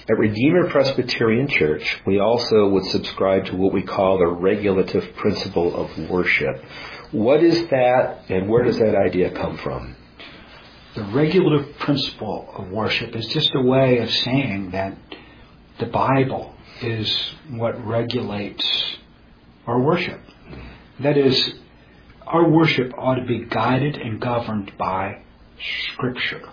At Redeemer Presbyterian Church, we also would subscribe to what we call the regulative principle of worship. What is that, and where does that idea come from? The regulative principle of worship is just a way of saying that the Bible is what regulates our worship. That is, our worship ought to be guided and governed by Scripture.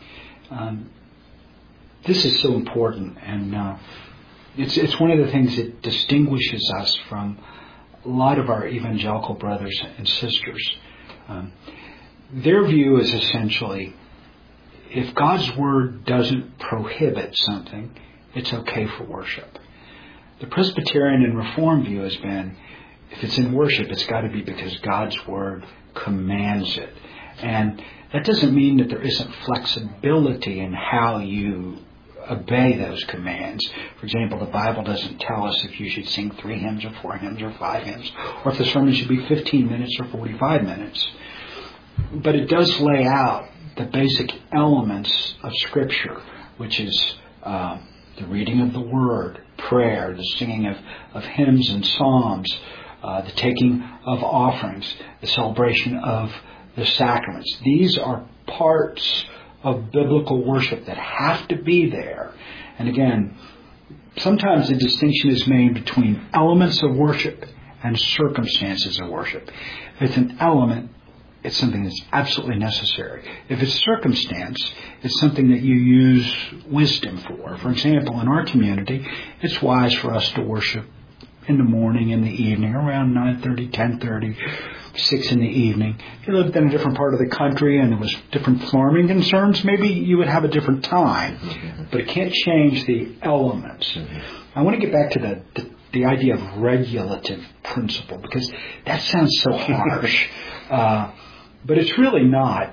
This is so important, and it's one of the things that distinguishes us from a lot of our evangelical brothers and sisters. Their view is essentially, if God's Word doesn't prohibit something, it's okay for worship. The Presbyterian and Reformed view has been, if it's in worship, it's got to be because God's Word commands it. And that doesn't mean that there isn't flexibility in how you obey those commands. For example, the Bible doesn't tell us if you should sing 3 hymns or 4 hymns or 5 hymns, or if the sermon should be 15 minutes or 45 minutes. But it does lay out the basic elements of Scripture, which is the reading of the Word, prayer, the singing of hymns and psalms, the taking of offerings, the celebration of the sacraments. These are parts of biblical worship that have to be there. And again, sometimes the distinction is made between elements of worship and circumstances of worship. If it's an element, it's something that's absolutely necessary. If it's circumstance, it's something that you use wisdom for. For example, in our community, it's wise for us to worship in the morning, in the evening, around 9:30, 10:30, 6 in the evening. If you lived in a different part of the country and there was different farming concerns, maybe you would have a different time. Mm-hmm. But it can't change the elements. Mm-hmm. I want to get back to the idea of regulative principle, because that sounds so harsh. But it's really not.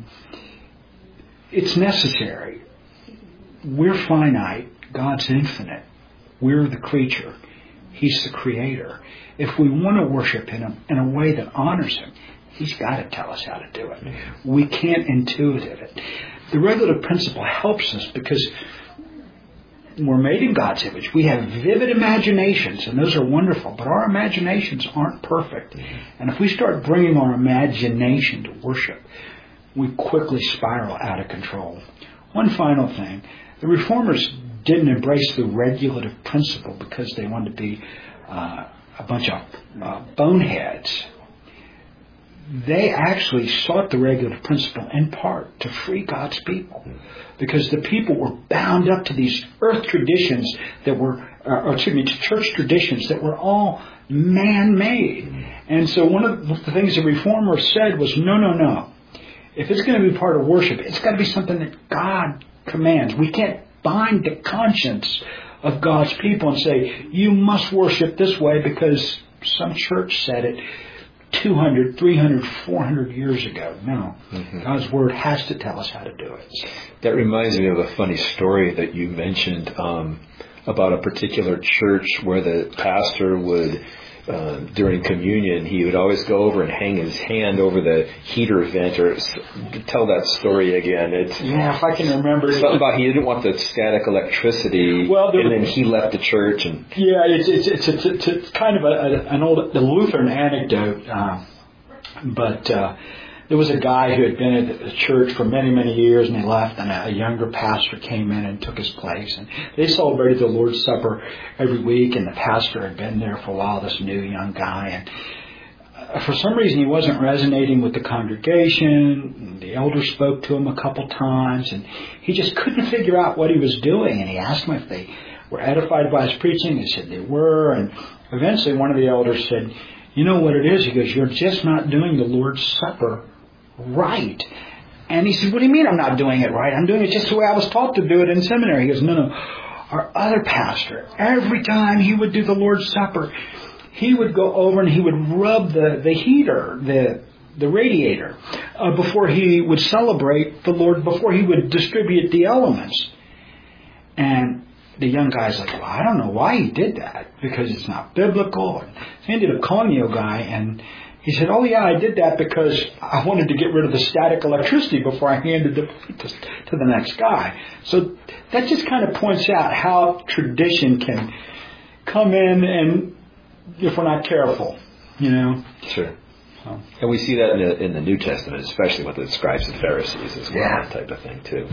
It's necessary. We're finite. God's infinite. We're the creature. He's the creator. If we want to worship Him in a way that honors Him, He's got to tell us how to do it. We can't intuitive it. The regulative principle helps us because we're made in God's image. We have vivid imaginations, and those are wonderful, but our imaginations aren't perfect. And if we start bringing our imagination to worship, we quickly spiral out of control. One final thing. The Reformers didn't embrace the regulative principle because they wanted to be a bunch of boneheads. They actually sought the regulative principle in part to free God's people, because the people were bound up to these earth traditions that were, to church traditions that were all man-made. And so one of the things the Reformers said was, no. If it's going to be part of worship, it's got to be something that God commands. We can't bind the conscience of God's people and say, you must worship this way because some church said it 200, 300, 400 years ago. No. Mm-hmm. God's Word has to tell us how to do it. That reminds me of a funny story that you mentioned about a particular church where the pastor would, during communion, he would always go over and hang his hand over the heater vent. Or tell that story again. If I can remember. Something about he didn't want the static electricity, and then he left the church. It's kind of an old Lutheran anecdote, but there was a guy who had been at the church for many, many years, and he left, and a younger pastor came in and took his place. And they celebrated the Lord's Supper every week, and the pastor had been there for a while, this new young guy. And for some reason, he wasn't resonating with the congregation. The elder spoke to him a couple times, and he just couldn't figure out what he was doing. And he asked them if they were edified by his preaching. They said they were. And eventually, one of the elders said, you know what it is? He goes, you're just not doing the Lord's Supper right. And he said, what do you mean I'm not doing it right? I'm doing it just the way I was taught to do it in seminary. He goes, no. Our other pastor, every time he would do the Lord's Supper, he would go over and he would rub the heater, the radiator, before he would celebrate the Lord, before he would distribute the elements. And the young guy's like, well, I don't know why he did that, because it's not biblical. And he ended up calling the old guy, and He said, oh yeah, I did that because I wanted to get rid of the static electricity before I handed the plate to the next guy. So that just kind of points out how tradition can come in, and if we're not careful, Sure. And we see that in the New Testament, especially with the scribes and Pharisees as well, that type of thing too.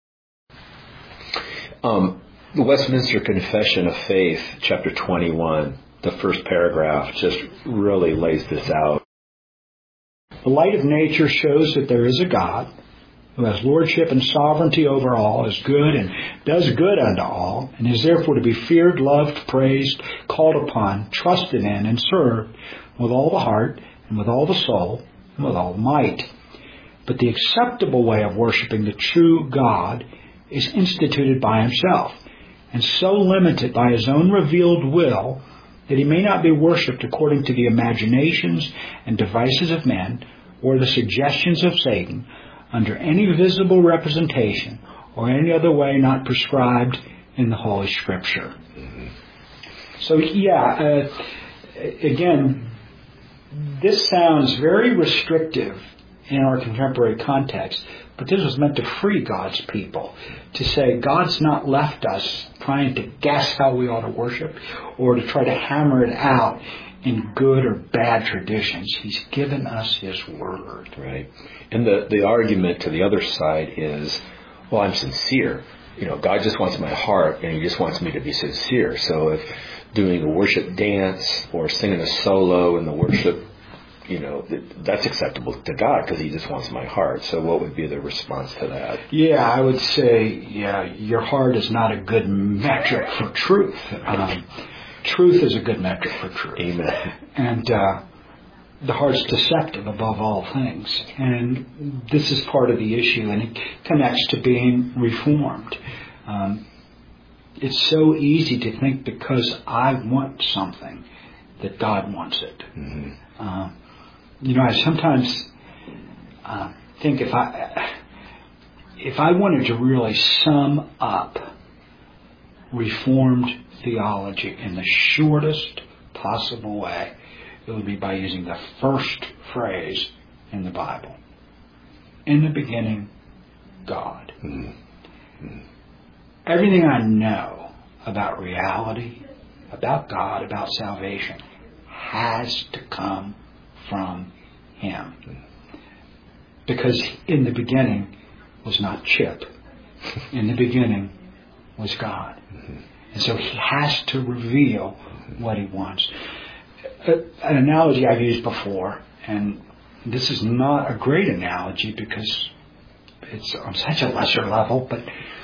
The Westminster Confession of Faith, chapter 21, the first paragraph just really lays this out. The light of nature shows that there is a God who has lordship and sovereignty over all, is good and does good unto all, and is therefore to be feared, loved, praised, called upon, trusted in, and served with all the heart, and with all the soul, and with all the might. But the acceptable way of worshiping the true God is instituted by himself, and so limited by his own revealed will that he may not be worshipped according to the imaginations and devices of men, or the suggestions of Satan, under any visible representation, or any other way not prescribed in the Holy Scripture. So again, this sounds very restrictive in our contemporary context, but this was meant to free God's people, to say God's not left us trying to guess how we ought to worship or to try to hammer it out in good or bad traditions. He's given us His Word. Right. And the argument to the other side is, well, I'm sincere. God just wants my heart, and He just wants me to be sincere. So if doing a worship dance or singing a solo in the worship, that's acceptable to God because He just wants my heart. So what would be the response to that? Yeah, I would say, your heart is not a good metric for truth. Truth is a good metric for truth. Amen. And the heart's deceptive above all things. And this is part of the issue, and it connects to being reformed. It's so easy to think because I want something that God wants it. Mm-hmm. I sometimes think if I wanted to really sum up Reformed theology in the shortest possible way, it would be by using the first phrase in the Bible. In the beginning, God. Mm-hmm. Everything I know about reality, about God, about salvation, has to come from Him. Because in the beginning was not Chip. In the beginning was God. And so He has to reveal what He wants. An analogy I've used before, and this is not a great analogy because it's on such a lesser level, but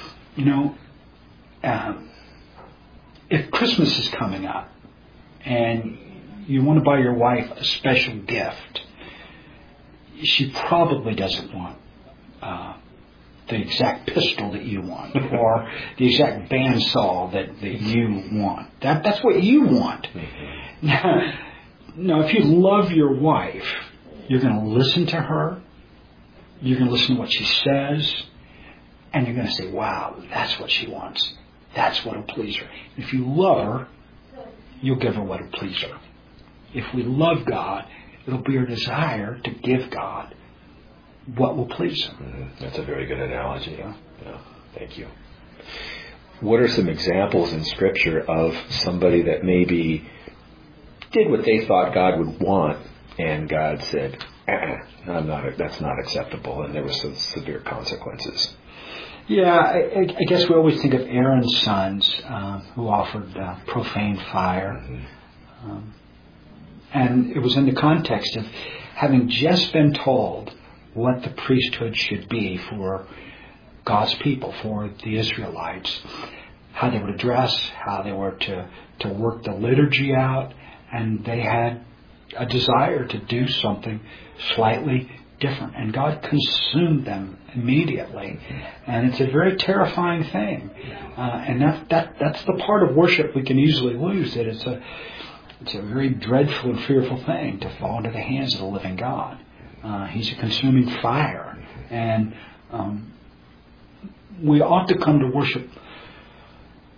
if Christmas is coming up and you want to buy your wife a special gift, she probably doesn't want the exact pistol that you want or the exact bandsaw that you want. That's what you want. Now, if you love your wife, you're going to listen to her, you're going to listen to what she says, and you're going to say, wow, that's what she wants. That's what will please her. If you love her, you'll give her what will please her. If we love God, it'll be our desire to give God what will please Him. Mm-hmm. That's a very good analogy. Yeah, thank you. What are some examples in Scripture of somebody that maybe did what they thought God would want, and God said, that's not acceptable, and there were some severe consequences? Yeah, I guess we always think of Aaron's sons who offered profane fire. Mm-hmm. And it was in the context of having just been told what the priesthood should be for God's people, for the Israelites, how they were to dress, how they were to work the liturgy out, and they had a desire to do something slightly different. And God consumed them immediately. And it's a very terrifying thing. And that's the part of worship we can easily lose, that it's a very dreadful and fearful thing to fall into the hands of the living God. He's a consuming fire. And we ought to come to worship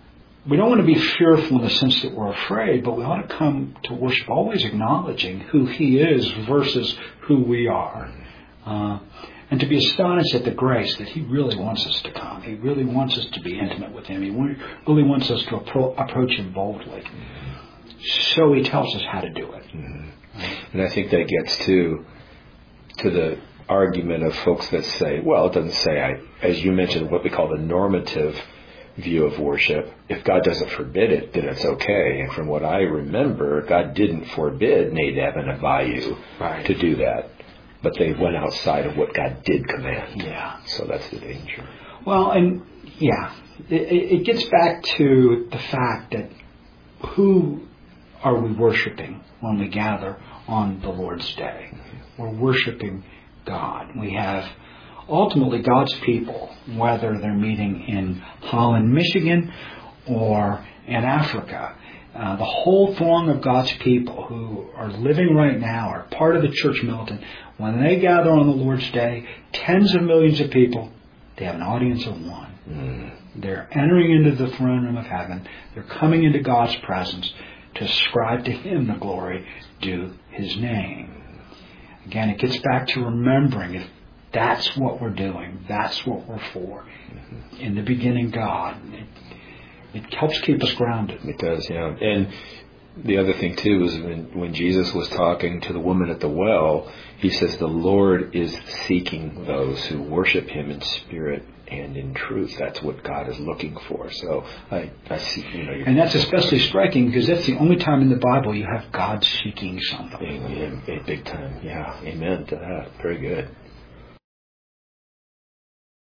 we don't want to be fearful in the sense that we're afraid, but we ought to come to worship always acknowledging who He is versus who we are. And to be astonished at the grace that He really wants us to come. He really wants us to be intimate with Him. He really wants us to approach Him boldly. So He tells us how to do it. And I think that gets to the argument of folks that say, well, it doesn't say, as you mentioned, what we call the normative view of worship. If God doesn't forbid it, then it's okay. And from what I remember, God didn't forbid Nadab and Abihu to do that. But they went outside of what God did command. Yeah. So that's the danger. Well, and it gets back to the fact that who are we worshiping when we gather on the Lord's Day? We're worshiping God. We have ultimately God's people, whether they're meeting in Holland, Michigan, or in Africa. The whole throng of God's people who are living right now are part of the church militant. When they gather on the Lord's Day, tens of millions of people, they have an audience of one. They're entering into the throne room of heaven. They're coming into God's presence to ascribe to Him the glory due His name. Again, it gets back to remembering if that's what we're doing, that's what we're for. In the beginning, God. It helps keep us grounded. It does, yeah. And the other thing, too, is when Jesus was talking to the woman at the well, He says the Lord is seeking those who worship Him in spirit and in truth. That's what God is looking for. So I see, and that's especially striking because that's the only time in the Bible you have God seeking somebody. Big time, yeah. Amen to that. Very good.